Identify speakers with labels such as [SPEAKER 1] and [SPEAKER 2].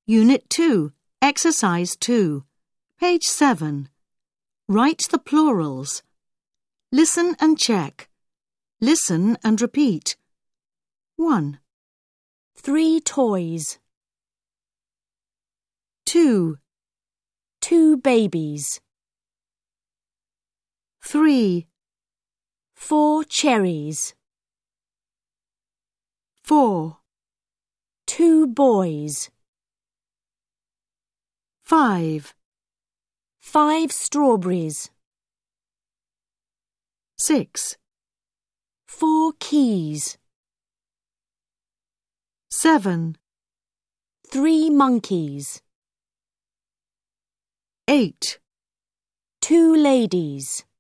[SPEAKER 1] Unit 2, Exercise 2, page 7. Write the plurals. Listen and check. Listen and repeat. 1,
[SPEAKER 2] 3 toys.
[SPEAKER 1] 2,
[SPEAKER 2] 2 babies.
[SPEAKER 1] 3,
[SPEAKER 2] 4 cherries.
[SPEAKER 1] 4,
[SPEAKER 2] 2 boys.
[SPEAKER 1] 5,
[SPEAKER 2] 5 strawberries.
[SPEAKER 1] 6,
[SPEAKER 2] 4 keys.
[SPEAKER 1] 7,
[SPEAKER 2] 3 monkeys.
[SPEAKER 1] 8,
[SPEAKER 2] 2 ladies.